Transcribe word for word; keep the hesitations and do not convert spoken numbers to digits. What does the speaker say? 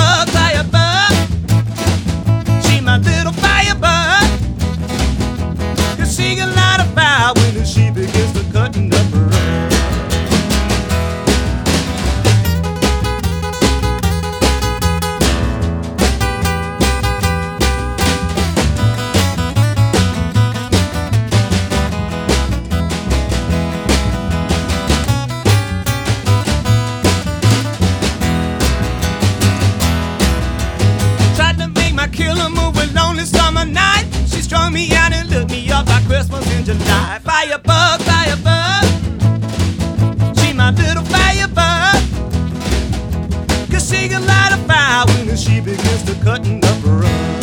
firebug, firebug. She my little firebug. Cause she can light a fire when she begins to cutting up her rug. Killer move with lonely summer night. She strung me out and lit me up like Christmas in July. Firebug, firebug. She my little firebug. Cause she can light a fire when she begins to cutting up her rug.